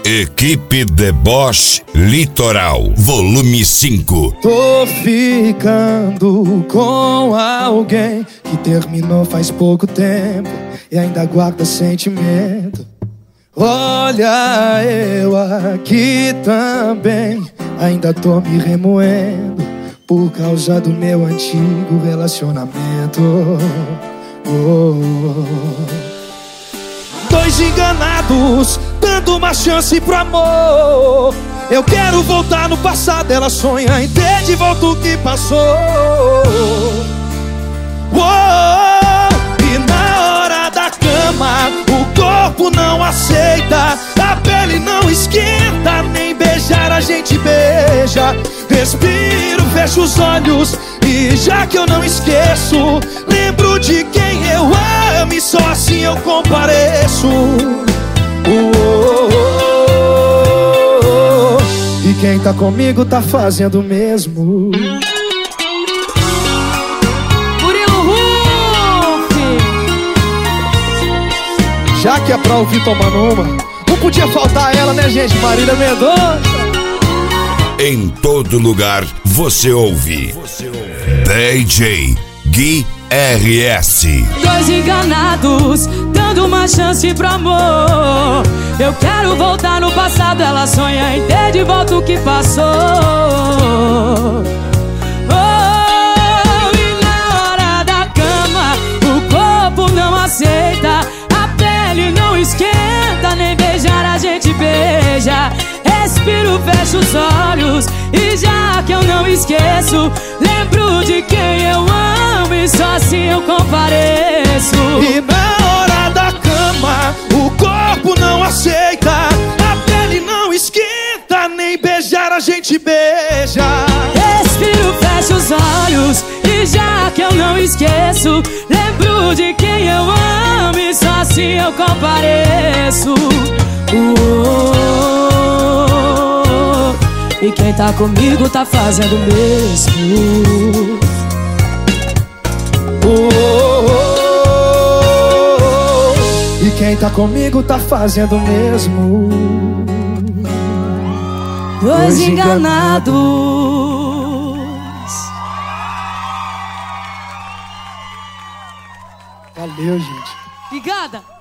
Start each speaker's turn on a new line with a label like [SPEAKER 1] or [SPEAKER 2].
[SPEAKER 1] Equipe Deboche Litoral, volume 5.
[SPEAKER 2] Tô ficando com alguém que terminou faz pouco tempo e ainda guarda sentimento. Olha, eu aqui também ainda tô me remoendo por causa do meu antigo relacionamento. Dois enganados, dando uma chance pro amor. Eu quero voltar no passado, ela sonha em ter de volta o que passou. E na hora da cama, o corpo não aceita, a pele não esquenta, nem beijar a gente beija. Respiro, fecho os olhos e já que eu não esqueço, lembro de quem eu amo e só assim eu compareço. E quem tá comigo tá fazendo o mesmo.
[SPEAKER 3] Murilo Huff.
[SPEAKER 2] Já que é pra ouvir tomando uma, não podia faltar ela, né, gente? Marília Mendonça.
[SPEAKER 1] Em todo lugar você ouve DJ Gui RS.
[SPEAKER 3] Dois enganados, dando uma chance pro amor. Eu quero voltar no passado, ela sonha em ter de volta o que passou. E na hora da cama, o corpo não aceita, a pele não esquenta, nem beijar a gente beija. Respiro, fecho os olhos e já que eu não esqueço, lembro de quem eu amo e só assim eu compareço.
[SPEAKER 2] E na hora da cama, o corpo não aceita, a pele não esquenta, nem beijar a gente beija.
[SPEAKER 3] Respiro, fecho os olhos e já que eu não esqueço, lembro de quem eu amo e só assim eu compareço. E quem tá comigo tá fazendo o mesmo.
[SPEAKER 2] E quem tá comigo tá fazendo o mesmo.
[SPEAKER 3] Dois enganados.
[SPEAKER 2] Valeu, gente.
[SPEAKER 3] Obrigada.